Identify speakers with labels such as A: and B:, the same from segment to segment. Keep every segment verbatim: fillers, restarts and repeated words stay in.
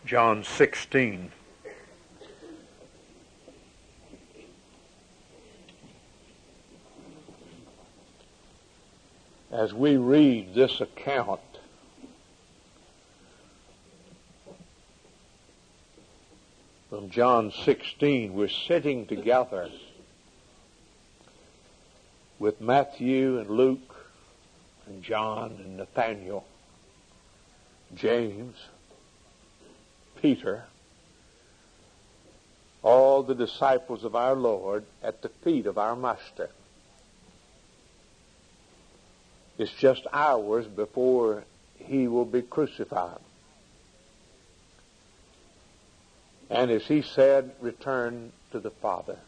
A: John sixteen. As we read this account from John sixteen, we're sitting together with Matthew and Luke and John and Nathaniel, James, Peter, all the disciples of our Lord at the feet of our Master. It's just hours before he will be crucified. And as he said, return to the Father.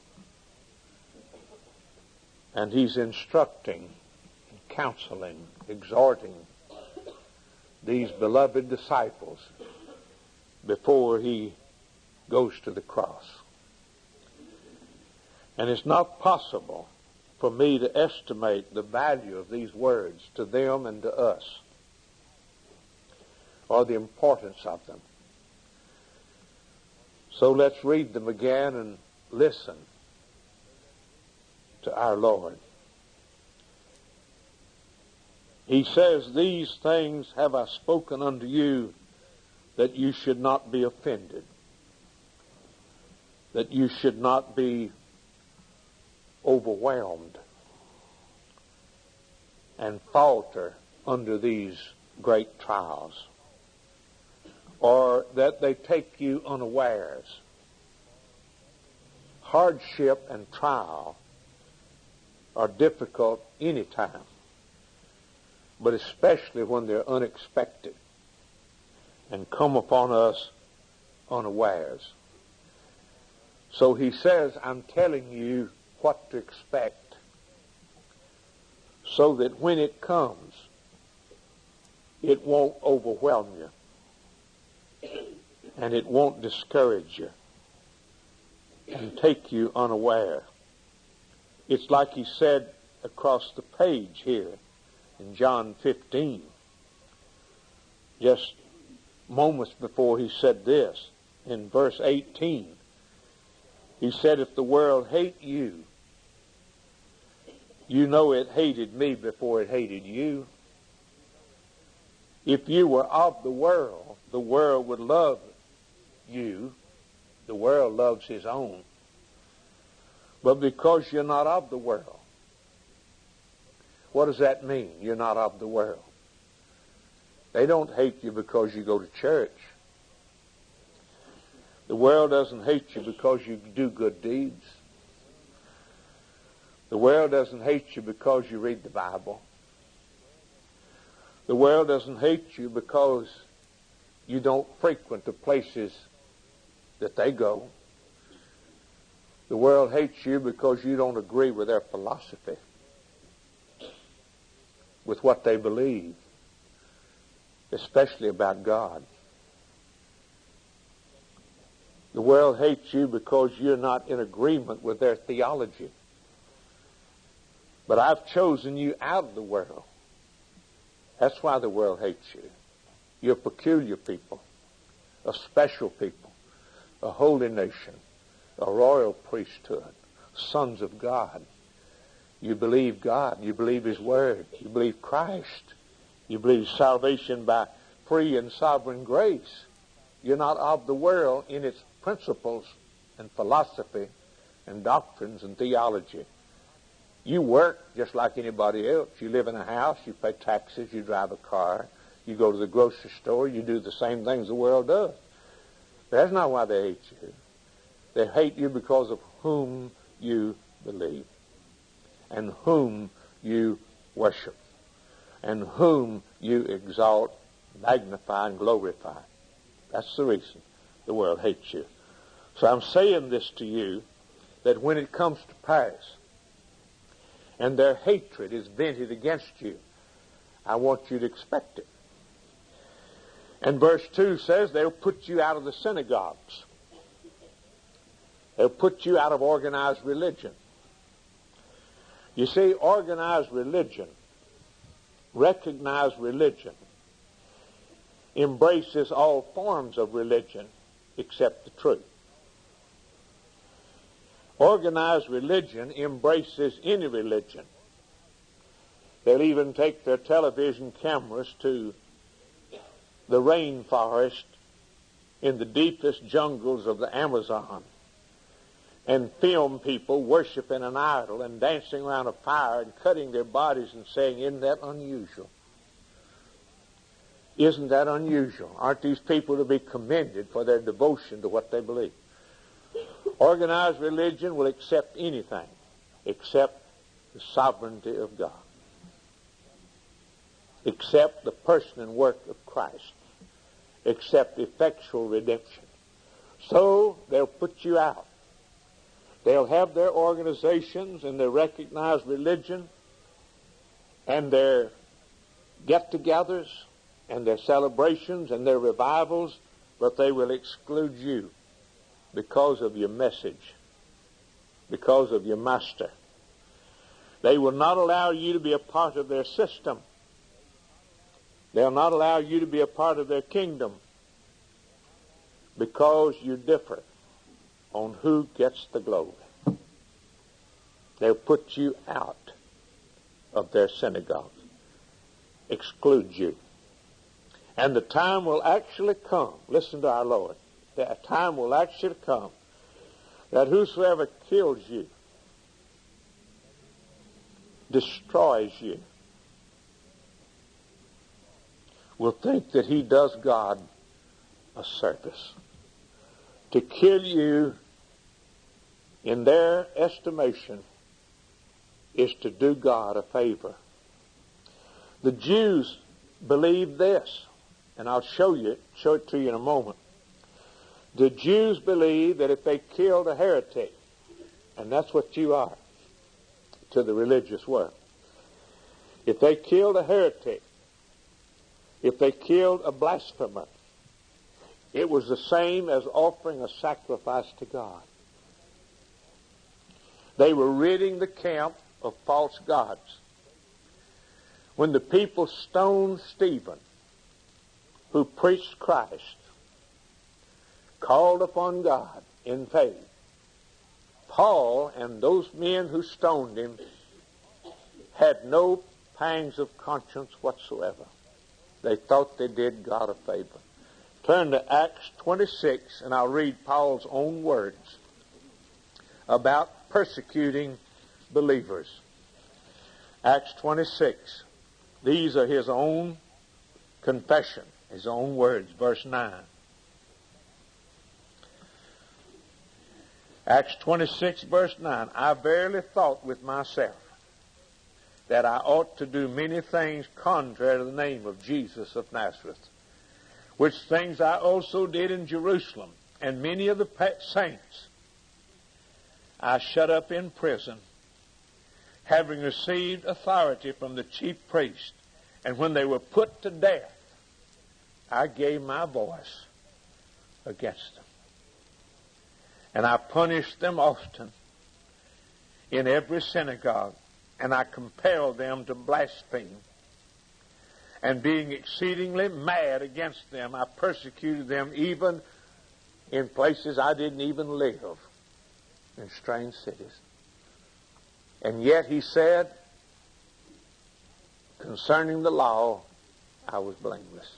A: And he's instructing, counseling, exhorting these beloved disciples before he goes to the cross. And it's not possible for me to estimate the value of these words to them and to us, or the importance of them. So let's read them again and listen to our Lord. He says, "These things have I spoken unto you, that you should not be offended, that you should not be overwhelmed and falter under these great trials, or that they take you unawares." Hardship and trial are difficult any time, but especially when they're unexpected and come upon us unawares. So he says, I'm telling you what to expect, so that when it comes, it won't overwhelm you, and it won't discourage you and take you unaware. It's like he said across the page here in John fifteen, just moments before he said this, in verse eighteen. He said, if the world hate you, you know it hated me before it hated you. If you were of the world, the world would love you. The world loves his own. But because you're not of the world, what does that mean? You're not of the world. They don't hate you because you go to church. The world doesn't hate you because you do good deeds. The world doesn't hate you because you read the Bible. The world doesn't hate you because you don't frequent the places that they go. The world hates you because you don't agree with their philosophy, with what they believe, especially about God. The world hates you because you're not in agreement with their theology. But I've chosen you out of the world. That's why the world hates you. You're a peculiar people, a special people, a holy nation, a royal priesthood, sons of God. You believe God. You believe His Word. You believe Christ. You believe salvation by free and sovereign grace. You're not of the world in its principles and philosophy and doctrines and theology. You work just like anybody else. You live in a house, you pay taxes, you drive a car, you go to the grocery store, you do the same things the world does. But that's not why they hate you. They hate you because of whom you believe, and whom you worship, and whom you exalt, magnify, and glorify. That's the reason the world hates you. So I'm saying this to you, that when it comes to pass, and their hatred is vented against you, I want you to expect it. And verse two says they'll put you out of the synagogues. They'll put you out of organized religion. You see, organized religion, recognized religion, embraces all forms of religion except the truth. Organized religion embraces any religion. They'll even take their television cameras to the rainforest in the deepest jungles of the Amazon and film people worshiping an idol and dancing around a fire and cutting their bodies and saying, isn't that unusual? Isn't that unusual? Aren't these people to be commended for their devotion to what they believe? Organized religion will accept anything except the sovereignty of God, except the person and work of Christ, except effectual redemption. So they'll put you out. They'll have their organizations and their recognized religion and their get-togethers and their celebrations and their revivals, but they will exclude you because of your message, because of your master. They will not allow you to be a part of their system. They'll not allow you to be a part of their kingdom because you differ on who gets the glory. They'll put you out of their synagogue, exclude you. And the time will actually come, listen to our Lord, the time will actually come that whosoever kills you, destroys you, will think that he does God a service. To kill you, in their estimation, is to do God a favor. The Jews believed this, and I'll show you it, show it to you in a moment. The Jews believed that if they killed a heretic, and that's what you are to the religious world, if they killed a heretic, if they killed a blasphemer, it was the same as offering a sacrifice to God. They were ridding the camp of false gods. When the people stoned Stephen, who preached Christ, called upon God in faith, Paul and those men who stoned him had no pangs of conscience whatsoever. They thought they did God a favor. Turn to Acts twenty-six, and I'll read Paul's own words about persecuting believers. Acts twenty-six. These are his own confession, his own words, verse nine. Acts twenty-six, verse nine. I verily thought with myself that I ought to do many things contrary to the name of Jesus of Nazareth, which things I also did in Jerusalem, and many of the saints I shut up in prison, having received authority from the chief priest. And when they were put to death, I gave my voice against them. And I punished them often in every synagogue, and I compelled them to blaspheme. And being exceedingly mad against them, I persecuted them even in places I didn't even live, in strange cities. And yet he said, concerning the law, I was blameless.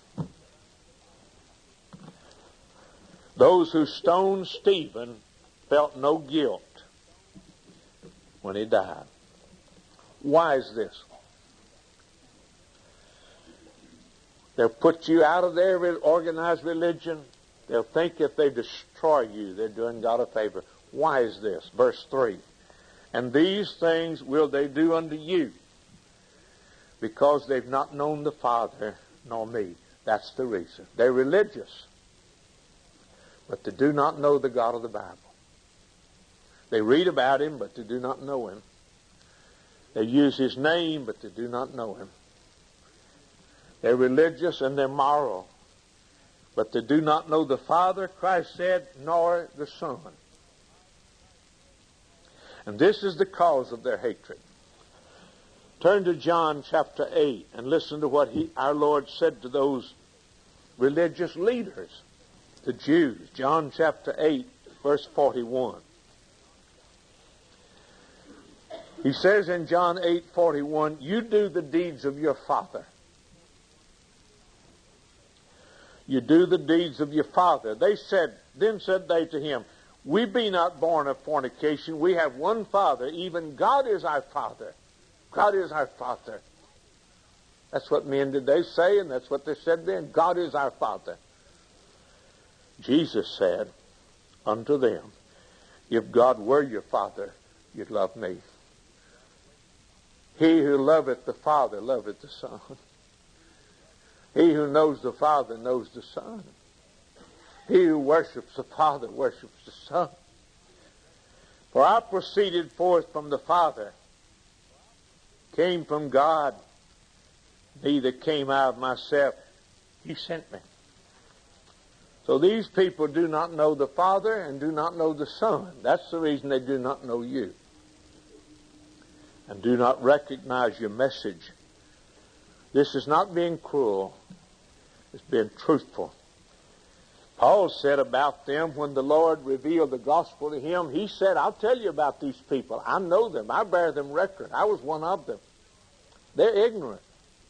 A: Those who stoned Stephen felt no guilt when he died. Why is this? They'll put you out of their organized religion. They'll think if they destroy you, they're doing God a favor. Why is this? Verse three. And these things will they do unto you, because they've not known the Father nor me. That's the reason. They're religious, but they do not know the God of the Bible. They read about him, but they do not know him. They use his name, but they do not know him. They're religious and they're moral, but they do not know the Father, Christ said, nor the Son. And this is the cause of their hatred. Turn to John chapter eight and listen to what he, our Lord said to those religious leaders, the Jews. John chapter eight, verse forty-one. He says in John eight forty-one, you do the deeds of your father. You do the deeds of your father. They said, then said they to him, we be not born of fornication. We have one Father. Even God is our Father. God is our Father. That's what men did they say, and that's what they said then. God is our Father. Jesus said unto them, if God were your Father, you'd love me. He who loveth the Father loveth the Son. He who knows the Father knows the Son. He who worships the Father worships the Son. For I proceeded forth from the Father, came from God, neither came I of myself. He sent me. So these people do not know the Father and do not know the Son. That's the reason they do not know you and do not recognize your message. This is not being cruel. It's being truthful. Paul said about them when the Lord revealed the gospel to him, he said, I'll tell you about these people. I know them. I bear them record. I was one of them. They're ignorant.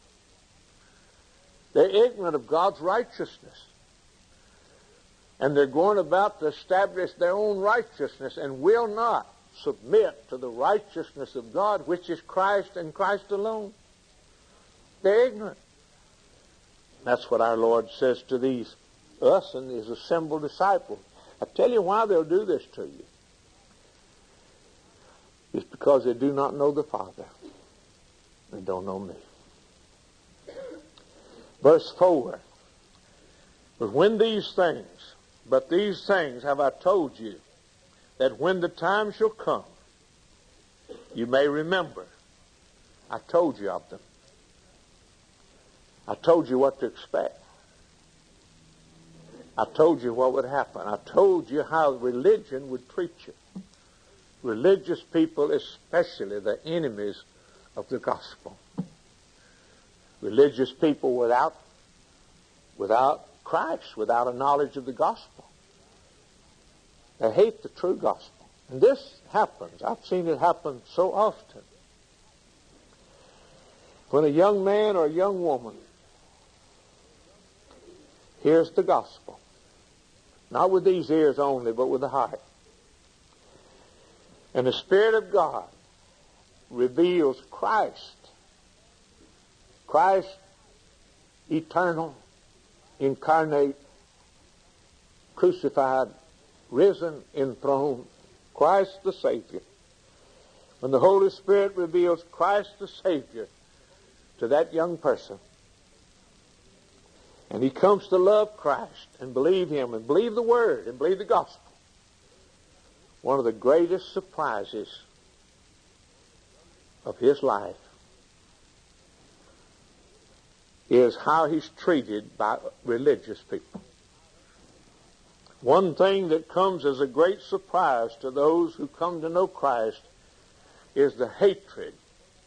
A: They're ignorant of God's righteousness. And they're going about to establish their own righteousness and will not submit to the righteousness of God, which is Christ and Christ alone. They're ignorant. That's what our Lord says to these, us and his assembled disciples. I tell you why they'll do this to you. It's because they do not know the Father. They don't know me. Verse four. But when these things, but these things have I told you, that when the time shall come, you may remember. I told you of them. I told you what to expect. I told you what would happen. I told you how religion would treat you. Religious people, especially the enemies of the gospel. Religious people without, without Christ, without a knowledge of the gospel. They hate the true gospel. And this happens. I've seen it happen so often. When a young man or a young woman hears the gospel, not with these ears only, but with the heart, and the Spirit of God reveals Christ, Christ eternal, incarnate, crucified, risen, enthroned, Christ the Savior. When the Holy Spirit reveals Christ the Savior to that young person, and he comes to love Christ and believe him and believe the Word and believe the gospel, one of the greatest surprises of his life is how he's treated by religious people. One thing that comes as a great surprise to those who come to know Christ is the hatred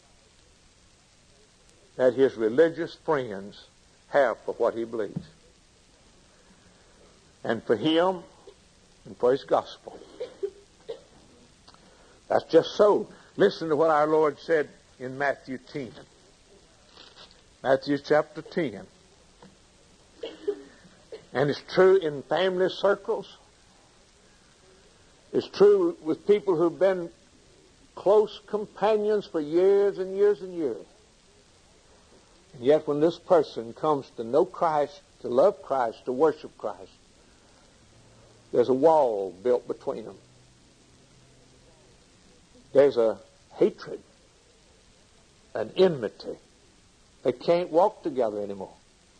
A: that his religious friends have for what he believes, and for him, and for his gospel. That's just so. Listen to what our Lord said in Matthew ten. Matthew chapter ten. And it's true in family circles. It's true with people who've been close companions for years and years and years. And yet when this person comes to know Christ, to love Christ, to worship Christ, there's a wall built between them. There's a hatred, an enmity. They can't walk together anymore.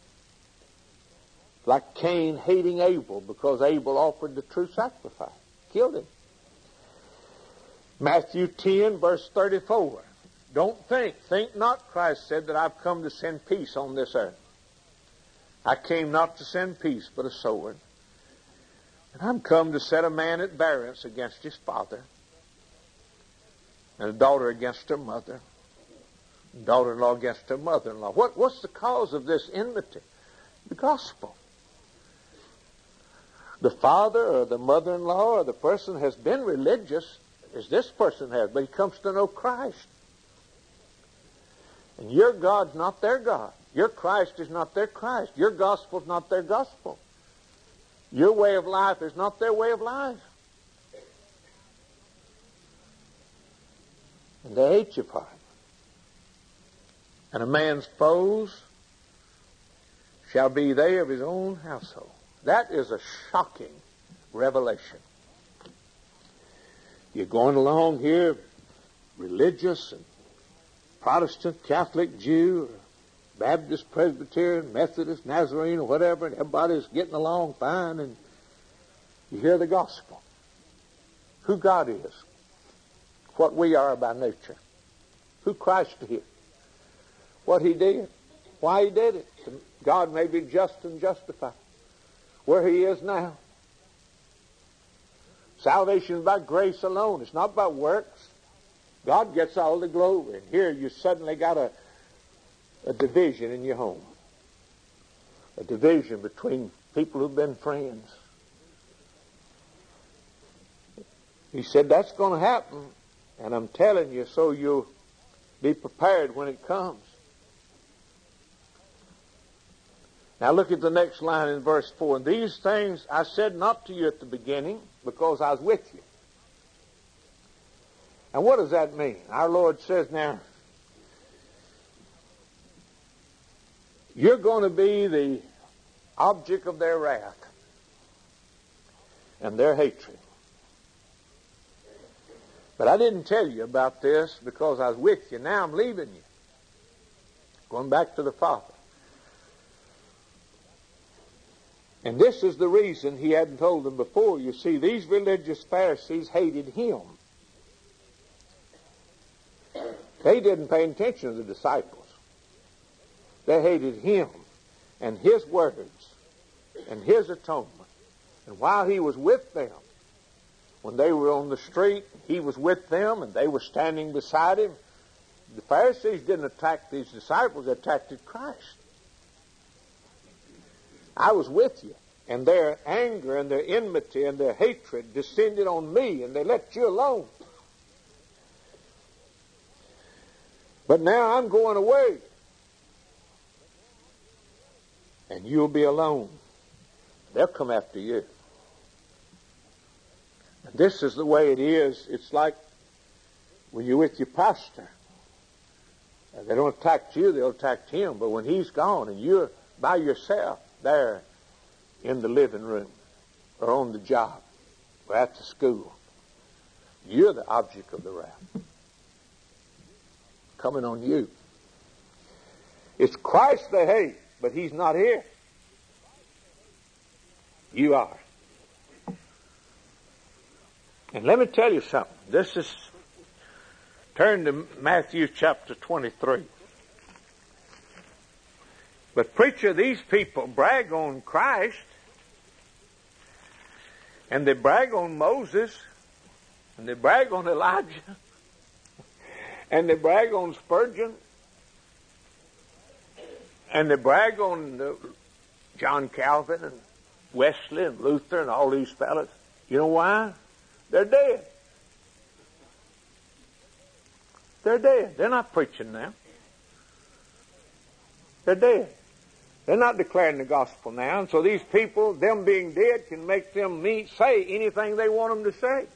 A: Like Cain hating Abel because Abel offered the true sacrifice. Killed him. Matthew ten, verse thirty-four. Don't think, think not, Christ said, that I've come to send peace on this earth. I came not to send peace, but a sword. And I'm come to set a man at variance against his father, and a daughter against her mother, and daughter-in-law against her mother-in-law. What, what's the cause of this enmity? The gospel. The father or the mother-in-law or the person has been religious, as this person has, but he comes to know Christ. And your God's not their God. Your Christ is not their Christ. Your gospel's not their gospel. Your way of life is not their way of life. And they hate you for it. And a man's foes shall be they of his own household. That is a shocking revelation. You're going along here, religious and Protestant, Catholic, Jew, or Baptist, Presbyterian, Methodist, Nazarene, or whatever, and everybody's getting along fine, and you hear the gospel. Who God is, what we are by nature, who Christ is, what He did, why He did it. God may be just and justified. Where He is now. Salvation is by grace alone. It's not by works. God gets all the glory. And here you suddenly got a, a division in your home. A division between people who've been friends. He said that's going to happen. And I'm telling you, so you'll be prepared when it comes. Now look at the next line in verse four. And these things I said not to you at the beginning, because I was with you. And what does that mean? Our Lord says now, you're going to be the object of their wrath and their hatred. But I didn't tell you about this because I was with you. Now I'm leaving you. Going back to the Father. And this is the reason He hadn't told them before. You see, these religious Pharisees hated Him. They didn't pay attention to the disciples. They hated Him and His words and His atonement. And while He was with them, when they were on the street, He was with them and they were standing beside Him. The Pharisees didn't attack these disciples, they attacked Christ. I was with you, and their anger and their enmity and their hatred descended on me, and they let you alone. But now I'm going away, and you'll be alone. They'll come after you. And this is the way it is. It's like when you're with your pastor. They don't attack you, they'll attack him. But when he's gone and you're by yourself, there in the living room or on the job or at the school, you're the object of the wrath coming on you. It's Christ they hate, but He's not here. You are. And let me tell you something. This is, turn to Matthew chapter twenty-three. But preacher, these people brag on Christ, and they brag on Moses, and they brag on Elijah, and they brag on Spurgeon, and they brag on uh, John Calvin and Wesley and Luther and all these fellas. You know why? They're dead. They're dead. They're not preaching now. They're dead. They're not declaring the gospel now. And so these people, them being dead, can make them meet, say anything they want them to say.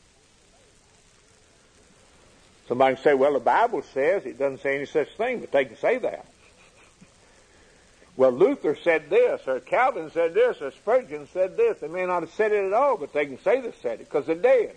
A: Somebody can say, well, the Bible says it doesn't say any such thing, but they can say that. Well, Luther said this, or Calvin said this, or Spurgeon said this. They may not have said it at all, but they can say they said it because they're dead.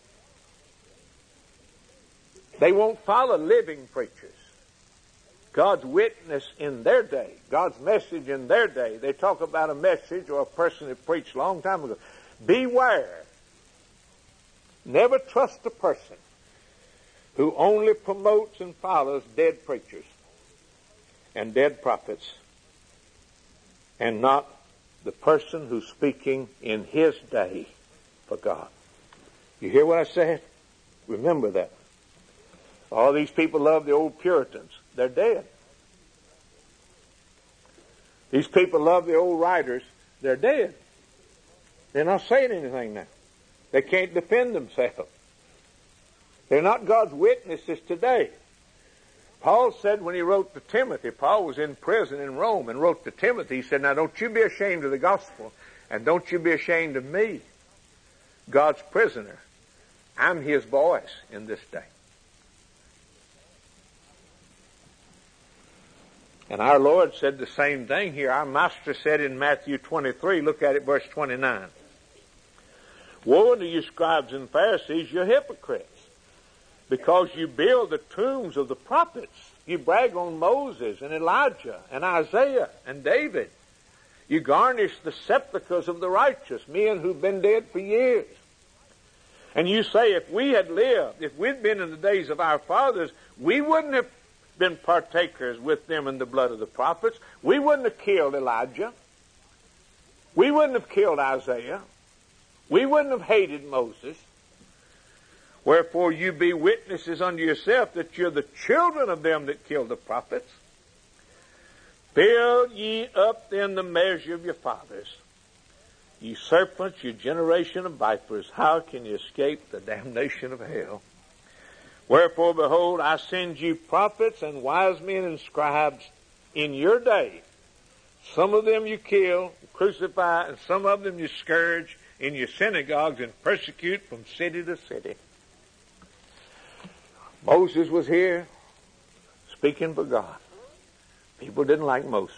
A: They won't follow living preachers. God's witness in their day, God's message in their day. They talk about a message or a person that preached a long time ago. Beware. Never trust a person who only promotes and follows dead preachers and dead prophets, and not the person who's speaking in his day for God. You hear what I said? Remember that. All these people love the old Puritans. They're dead. These people love the old writers. They're dead. They're not saying anything now. They can't defend themselves. They're not God's witnesses today. Paul said when he wrote to Timothy, Paul was in prison in Rome and wrote to Timothy, he said, now don't you be ashamed of the gospel, and don't you be ashamed of me, God's prisoner. I'm his voice in this day. And our Lord said the same thing here. Our Master said in Matthew twenty-three, look at it, verse twenty-nine. Woe unto you, scribes and Pharisees, you hypocrites, because you build the tombs of the prophets. You brag on Moses and Elijah and Isaiah and David. You garnish the sepulchres of the righteous, men who've been dead for years. And you say, if we had lived, if we'd been in the days of our fathers, we wouldn't have been partakers with them in the blood of the prophets. We wouldn't have killed Elijah. We wouldn't have killed Isaiah. We wouldn't have hated Moses. Wherefore you be witnesses unto yourself that you're the children of them that killed the prophets. Fill ye up then the measure of your fathers. Ye serpents, you generation of vipers, how can you escape the damnation of hell? Wherefore, behold, I send you prophets and wise men and scribes in your day. Some of them you kill, crucify, and some of them you scourge in your synagogues and persecute from city to city. Moses was here speaking for God. People didn't like Moses.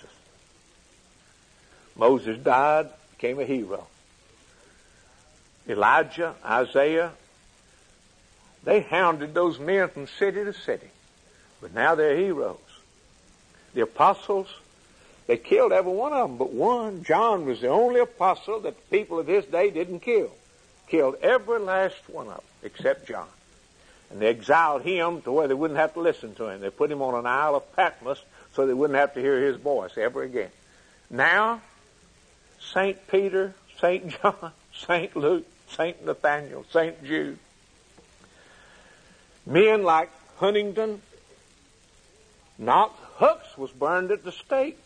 A: Moses died, became a hero. Elijah, Isaiah, they hounded those men from city to city. But now they're heroes. The apostles, they killed every one of them but one. John was the only apostle that the people of his day didn't kill. Killed every last one of them except John. And they exiled him to where they wouldn't have to listen to him. They put him on an Isle of Patmos so they wouldn't have to hear his voice ever again. Now, Saint Peter, Saint John, Saint Luke, Saint Nathaniel, Saint Jude, men like Huntington, Knox, Hooks was burned at the stake.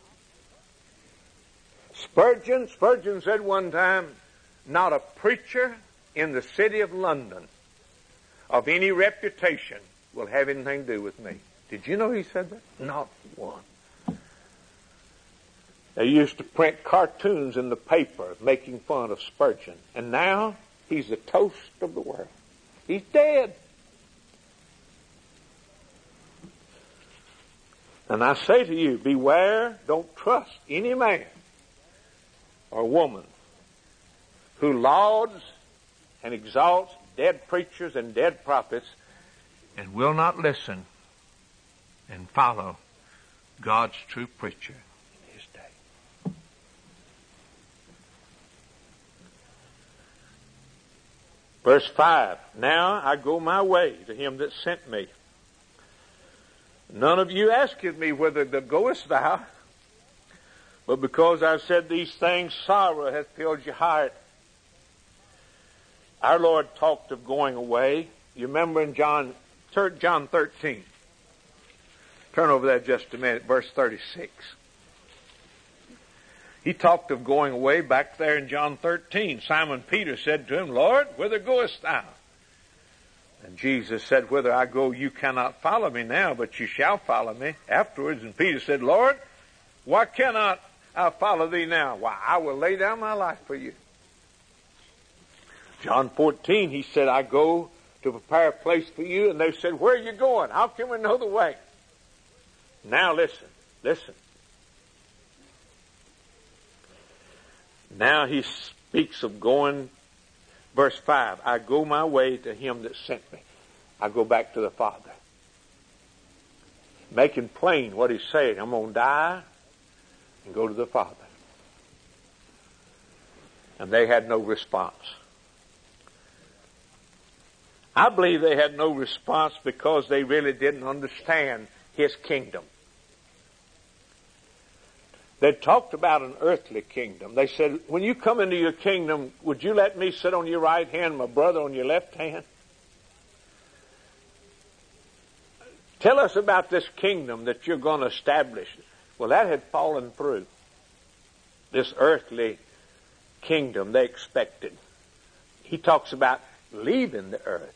A: Spurgeon, Spurgeon said one time, not a preacher in the city of London of any reputation will have anything to do with me. Did you know he said that? Not one. They used to print cartoons in the paper making fun of Spurgeon. And now he's the toast of the world. He's dead. And I say to you, beware, don't trust any man or woman who lauds and exalts dead preachers and dead prophets and will not listen and follow God's true preacher in his day. Verse five, now I go my way to him that sent me. None of you asketh me whither goest thou, but because I've said these things, sorrow hath filled your heart. Our Lord talked of going away. You remember in John, John thirteen. Turn over there just a minute, verse thirty-six. He talked of going away back there in John thirteen. Simon Peter said to him, Lord, whither goest thou? And Jesus said, whither I go, you cannot follow me now, but you shall follow me afterwards. And Peter said, Lord, why cannot I follow thee now? Why, I will lay down my life for you. John fourteen, he said, I go to prepare a place for you. And they said, where are you going? How can we know the way? Now listen, listen. Now he speaks of going, verse five, I go my way to him that sent me. I go back to the Father. Making plain what he's saying. I'm going to die and go to the Father. And they had no response. I believe they had no response because they really didn't understand his kingdom. They talked about an earthly kingdom. They said, when you come into your kingdom, would you let me sit on your right hand, my brother on your left hand? Tell us about this kingdom that you're going to establish. Well, that had fallen through. This earthly kingdom they expected. He talks about leaving the earth.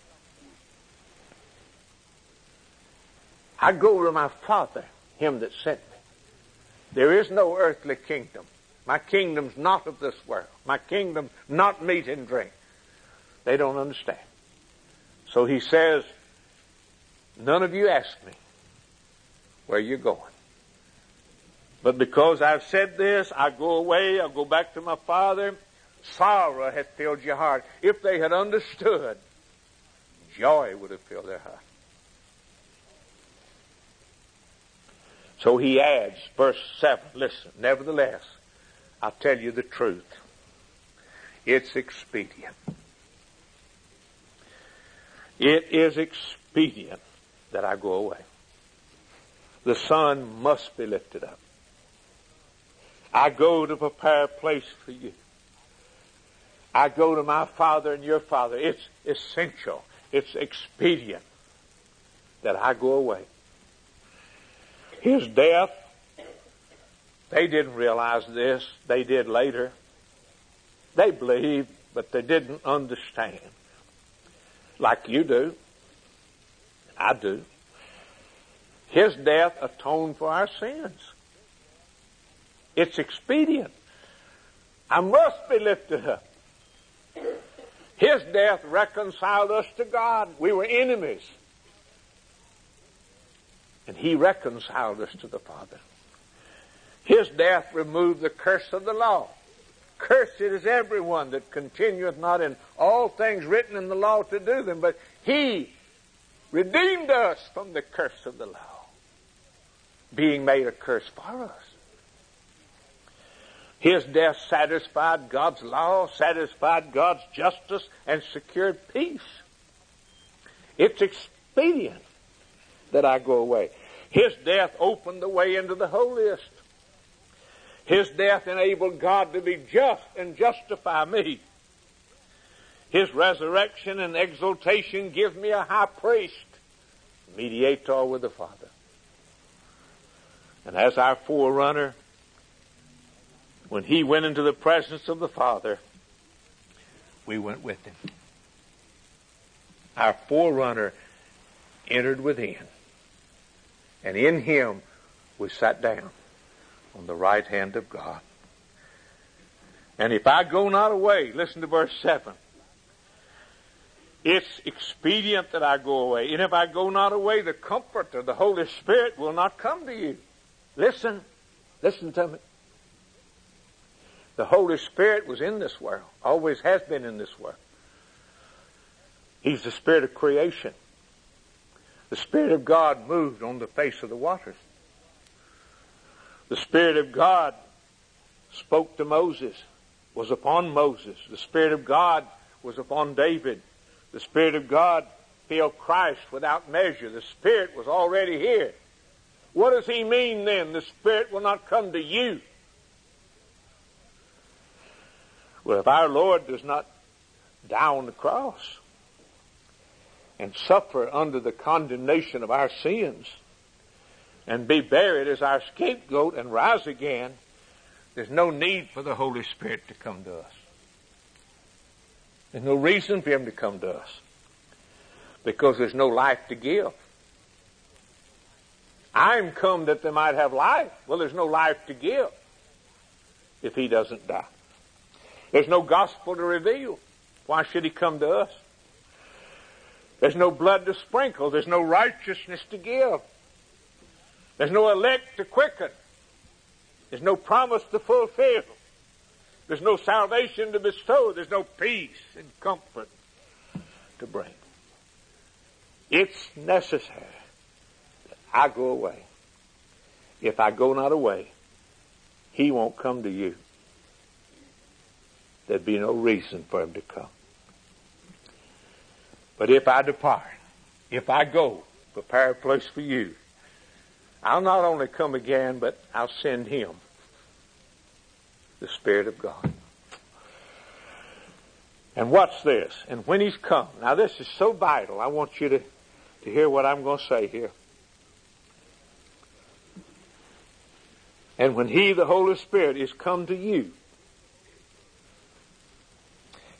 A: I go to my Father, him that sent me. There is no earthly kingdom. My kingdom's not of this world. My kingdom's not meat and drink. They don't understand. So he says, none of you ask me where you're going. But because I've said this, I go away, I go back to my Father. Sorrow hath filled your heart. If they had understood, joy would have filled their heart. So he adds, verse seven, listen, nevertheless, I'll tell you the truth. It's expedient. It is expedient that I go away. The Son must be lifted up. I go to prepare a place for you. I go to my Father and your Father. It's essential. It's expedient that I go away. His death, they didn't realize this. They did later. They believed, but they didn't understand. Like you do. I do. His death atoned for our sins. It's expedient. I must be lifted up. His death reconciled us to God. We were enemies. And he reconciled us to the Father. His death removed the curse of the law. Cursed is everyone that continueth not in all things written in the law to do them. But he redeemed us from the curse of the law, being made a curse for us. His death satisfied God's law, satisfied God's justice, and secured peace. It's expedient that I go away. His death opened the way into the holiest. His death enabled God to be just and justify me. His resurrection and exaltation give me a high priest, mediator with the Father. And as our forerunner, when he went into the presence of the Father, we went with him. Our forerunner entered within. And in him we sat down on the right hand of God. And if I go not away, listen to verse seven. It's expedient that I go away. And if I go not away, the Comforter, the Holy Spirit, will not come to you. Listen. Listen to me. The Holy Spirit was in this world. Always has been in this world. He's the Spirit of creation. The Spirit of God moved on the face of the waters. The Spirit of God spoke to Moses, was upon Moses. The Spirit of God was upon David. The Spirit of God filled Christ without measure. The Spirit was already here. What does he mean then? The Spirit will not come to you. Well, if our Lord does not die on the cross and suffer under the condemnation of our sins and be buried as our scapegoat and rise again, there's no need for the Holy Spirit to come to us. There's no reason for him to come to us because there's no life to give. I'm come that they might have life. Well, there's no life to give if he doesn't die. There's no gospel to reveal. Why should he come to us? There's no blood to sprinkle. There's no righteousness to give. There's no elect to quicken. There's no promise to fulfill. There's no salvation to bestow. There's no peace and comfort to bring. It's necessary that I go away. If I go not away, he won't come to you. There'd be no reason for him to come. But if I depart, if I go, prepare a place for you, I'll not only come again, but I'll send him, the Spirit of God. And watch this. And when he's come, now this is so vital. I want you to, to hear what I'm going to say here. And when he, the Holy Spirit, is come to you,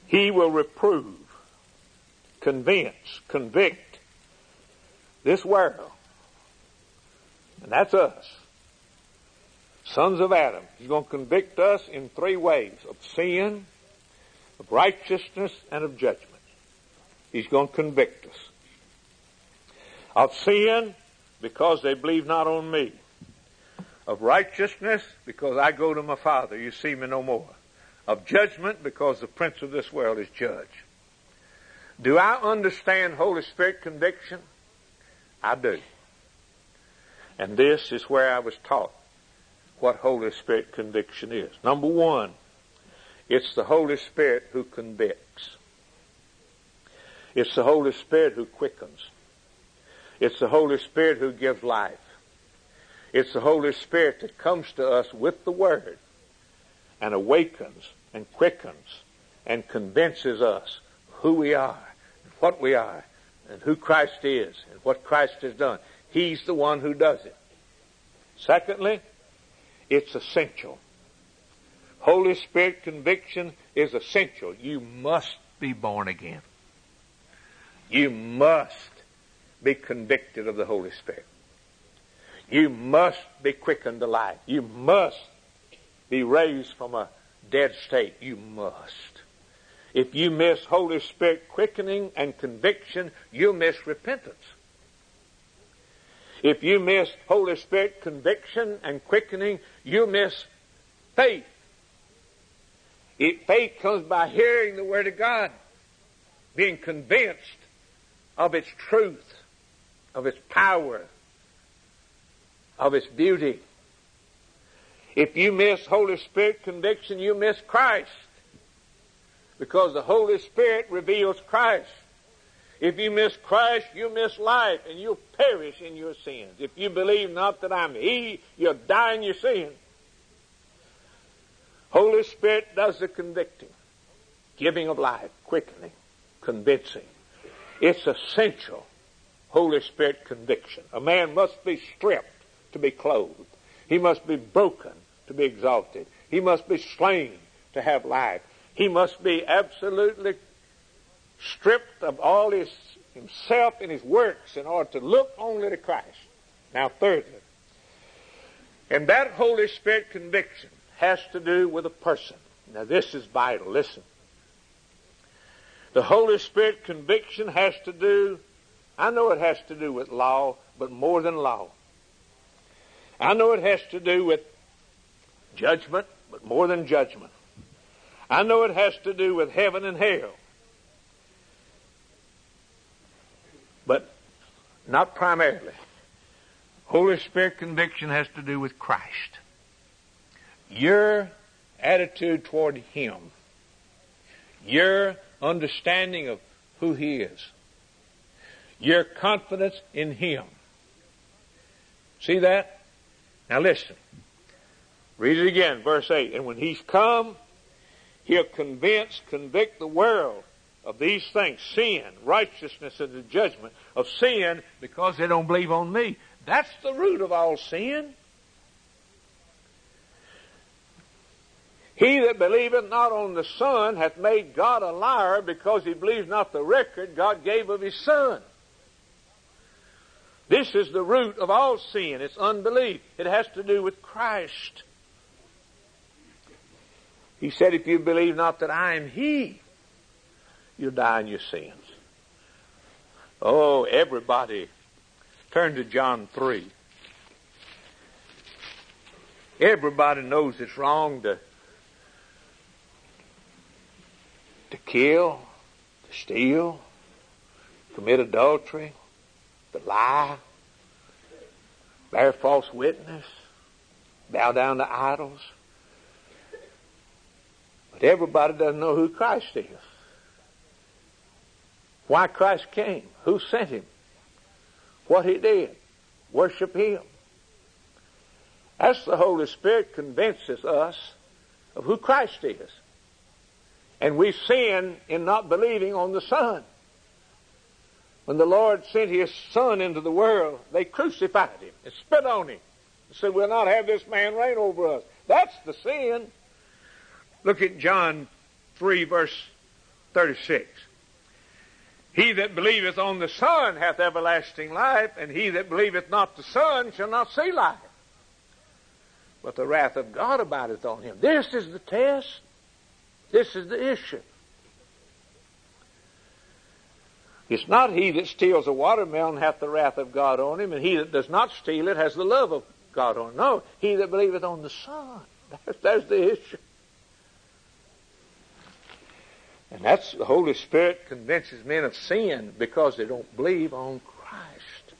A: He will reprove, convince, convict this world. And that's us. Sons of Adam. He's going to convict us in three ways: of sin, of righteousness, and of judgment. He's going to convict us. Of sin, because they believe not on me. Of righteousness, because I go to my Father, you see me no more. Of judgment, because the prince of this world is judged. Do I understand Holy Spirit conviction? I do. And this is where I was taught what Holy Spirit conviction is. Number one, it's the Holy Spirit who convicts. It's the Holy Spirit who quickens. It's the Holy Spirit who gives life. It's the Holy Spirit that comes to us with the Word and awakens and quickens and convinces us who we are and what we are and who Christ is and what Christ has done. He's the one who does it. Secondly, it's essential. Holy Spirit conviction is essential. You must be born again. You must be convicted of the Holy Spirit. You must be quickened to life. You must be raised from a dead state. You must. If you miss Holy Spirit quickening and conviction, you miss repentance. If you miss Holy Spirit conviction and quickening, you miss faith. It, faith comes by hearing the Word of God, being convinced of its truth, of its power, of its beauty. If you miss Holy Spirit conviction, you miss Christ, because the Holy Spirit reveals Christ. If you miss Christ, you miss life, and you'll perish in your sins. If you believe not that I'm He, you'll die in your sin. Holy Spirit does the convicting, giving of life, quickening, convincing. It's essential, Holy Spirit conviction. A man must be stripped to be clothed. He must be broken to be exalted. He must be slain to have life. He must be absolutely stripped of all his himself and his works in order to look only to Christ. Now, thirdly, and that Holy Spirit conviction has to do with a person. Now, this is vital. Listen. The Holy Spirit conviction has to do, I know it has to do with law, but more than law. I know it has to do with judgment, but more than judgment. I know it has to do with heaven and hell, but not primarily. Holy Spirit conviction has to do with Christ. Your attitude toward Him. Your understanding of who He is. Your confidence in Him. See that? Now listen. Read it again, verse eight. And when He's come, He'll convince, convict the world of these things. Sin, righteousness, and the judgment. Of sin because they don't believe on me. That's the root of all sin. He that believeth not on the Son hath made God a liar, because he believes not the record God gave of His Son. This is the root of all sin. It's unbelief. It has to do with Christ. He said, if you believe not that I am He, you'll die in your sins. Oh, everybody, turn to John three. Everybody knows it's wrong to, to kill, to steal, commit adultery, to lie, bear false witness, bow down to idols. But everybody doesn't know who Christ is. Why Christ came, who sent Him, what He did, worship Him. That's the Holy Spirit convinces us of who Christ is. And we sin in not believing on the Son. When the Lord sent His Son into the world, they crucified Him and spit on Him and said, we'll not have this man reign over us. That's the sin. Look at John three, verse thirty-six. He that believeth on the Son hath everlasting life, and he that believeth not the Son shall not see life, but the wrath of God abideth on him. This is the test. This is the issue. It's not he that steals a watermelon hath the wrath of God on him, and he that does not steal it has the love of God on him. No, he that believeth on the Son. There's, there's the issue. And that's the Holy Spirit convinces men of sin because they don't believe on Christ.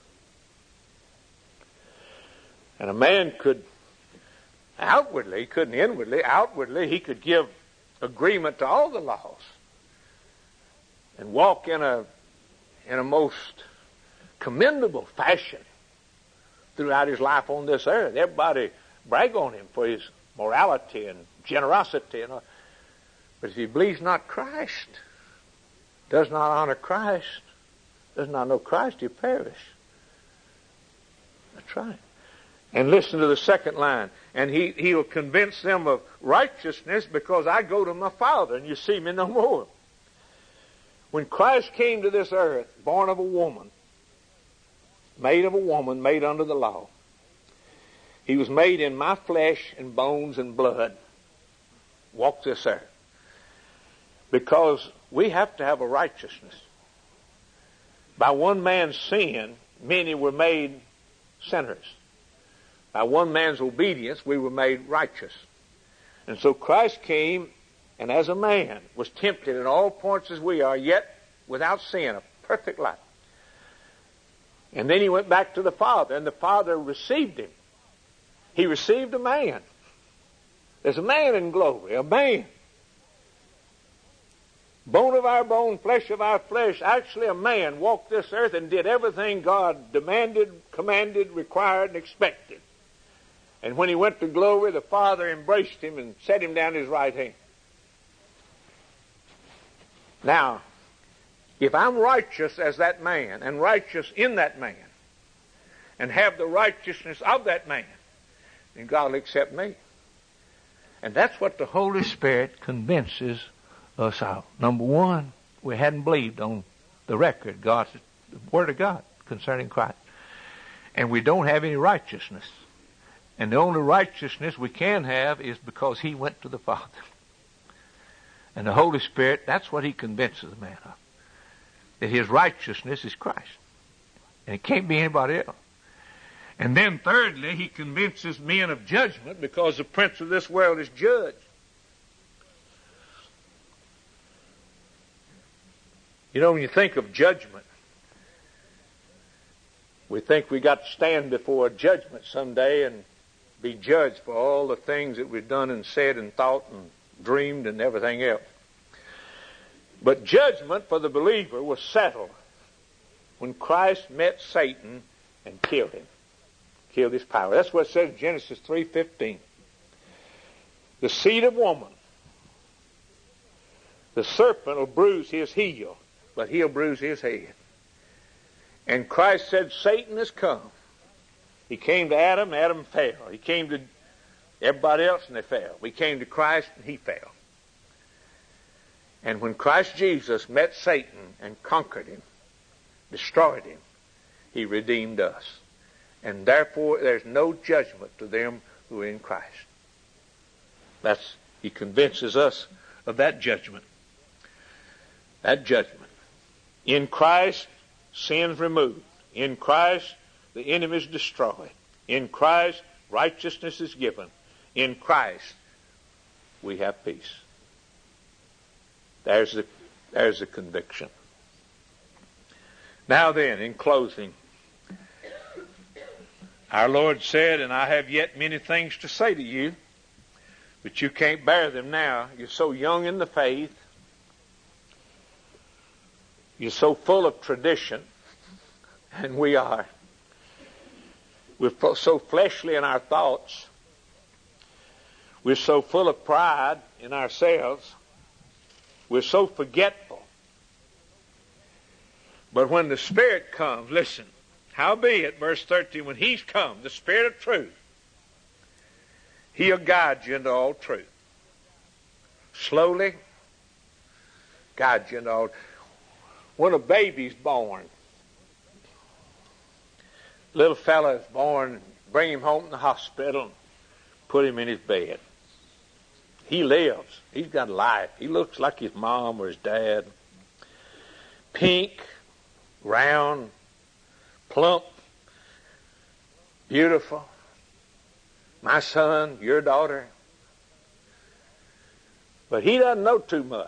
A: And a man could outwardly, he couldn't inwardly, outwardly he could give agreement to all the laws and walk in a in a most commendable fashion throughout his life on this earth. Everybody brag on him for his morality and generosity and all. But if he believes not Christ, does not honor Christ, does not know Christ, he'll perish. That's right. And listen to the second line. And he, he'll convince them of righteousness because I go to my Father and you see me no more. When Christ came to this earth, born of a woman, made of a woman, made under the law, he was made in my flesh and bones and blood, walked this earth. Because we have to have a righteousness. By one man's sin, many were made sinners. By one man's obedience, we were made righteous. And so Christ came, and as a man, was tempted in all points as we are, yet without sin, a perfect life. And then he went back to the Father, and the Father received him. He received a man. There's a man in glory, a man. Bone of our bone, flesh of our flesh. Actually, a man walked this earth and did everything God demanded, commanded, required, and expected. And when he went to glory, the Father embraced him and set him down his right hand. Now, if I'm righteous as that man, and righteous in that man, and have the righteousness of that man, then God will accept me. And that's what the Holy Spirit convinces us of. Number one, we hadn't believed on the record, God's the Word of God concerning Christ. And we don't have any righteousness. And the only righteousness we can have is because he went to the Father. And the Holy Spirit, that's what he convinces a man of. That his righteousness is Christ. And it can't be anybody else. And then thirdly, he convinces men of judgment because the prince of this world is judged. You know, when you think of judgment, we think we got to stand before a judgment someday and be judged for all the things that we've done and said and thought and dreamed and everything else. But judgment for the believer was settled when Christ met Satan and killed him. Killed his power. That's what it says in Genesis three fifteen. The seed of woman, the serpent will bruise his heel, but he'll bruise his head. And Christ said, Satan has come. He came to Adam, Adam fell. He came to everybody else and they fell. We came to Christ and he fell. And when Christ Jesus met Satan and conquered him, destroyed him, he redeemed us. And therefore there's no judgment to them who are in Christ. That's, he convinces us of that judgment. That judgment. In Christ, sin's removed. In Christ, the enemy is destroyed. In Christ, righteousness is given. In Christ, we have peace. There's the, there's the conviction. Now then, in closing, our Lord said, and I have yet many things to say to you, but you can't bear them now. You're so young in the faith. You're so full of tradition, and we are. We're so fleshly in our thoughts. We're so full of pride in ourselves. We're so forgetful. But when the Spirit comes, listen, howbeit, verse thirteen, when He's come, the Spirit of truth, He'll guide you into all truth. Slowly, God, you know, when a baby's born, little fella is born, bring him home from the hospital, put him in his bed. He lives. He's got life. He looks like his mom or his dad. Pink, round, plump, beautiful. My son, your daughter. But he doesn't know too much.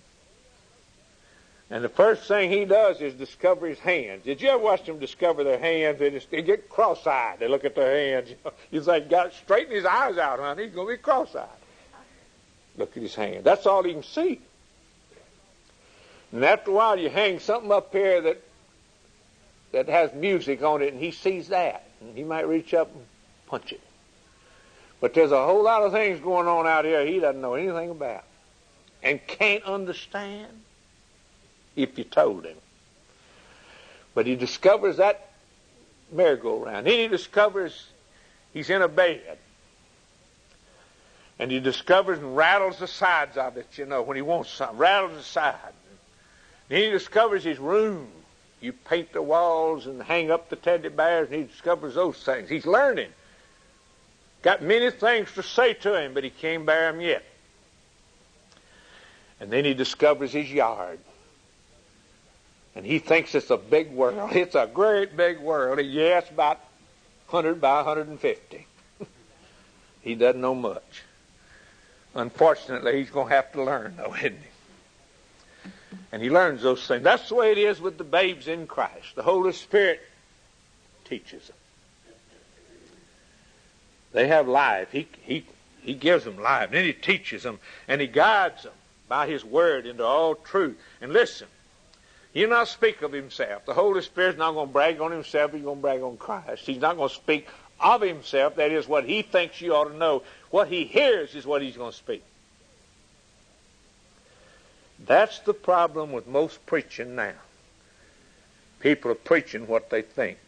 A: And the first thing he does is discover his hands. Did you ever watch them discover their hands? They, just, they get cross-eyed. They look at their hands. You think, got straighten his eyes out, honey. He's going to be cross-eyed. Look at his hand. That's all he can see. And after a while, you hang something up here that that has music on it, and he sees that. And he might reach up and punch it. But there's a whole lot of things going on out here he doesn't know anything about and can't understand if you told him. But he discovers that merry-go-round. Then he discovers he's in a bed. And he discovers and rattles the sides of it, you know, when he wants something. Rattles the side. Then he discovers his room. You paint the walls and hang up the teddy bears, and he discovers those things. He's learning. Got many things to say to him, but he can't bear them yet. And then he discovers his yard. And he thinks it's a big world. It's a great big world. Yeah, it's about one hundred by one hundred fifty. He doesn't know much. Unfortunately, he's going to have to learn, though, isn't he? And he learns those things. That's the way it is with the babes in Christ. The Holy Spirit teaches them. They have life. He, he, he gives them life. And then he teaches them. And he guides them by his word into all truth. And listen, he'll not speak of himself. The Holy Spirit's not going to brag on himself. He's going to brag on Christ. He's not going to speak of himself. That is what he thinks you ought to know. What he hears is what he's going to speak. That's the problem with most preaching now. People are preaching what they think.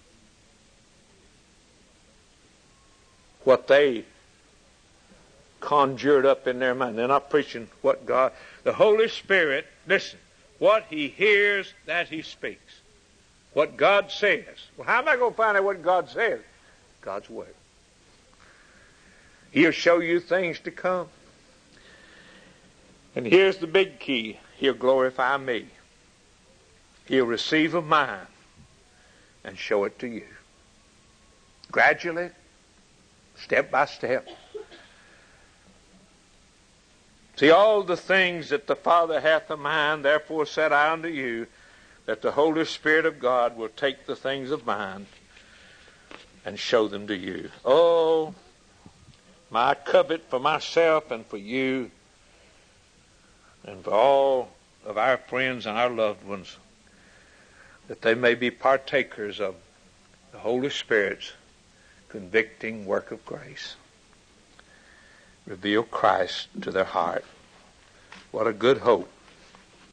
A: What they conjured up in their mind. They're not preaching what God... The Holy Spirit, listen, what he hears, that he speaks. What God says. Well, how am I going to find out what God says? God's Word. He'll show you things to come. And here's the big key. He'll glorify me. He'll receive of mine and show it to you. Gradually, step by step. See, all the things that the Father hath in mind, therefore said I unto you, that the Holy Spirit of God will take the things of mine and show them to you. Oh, my covet for myself and for you and for all of our friends and our loved ones, that they may be partakers of the Holy Spirit's convicting work of grace. Reveal Christ to their heart. What a good hope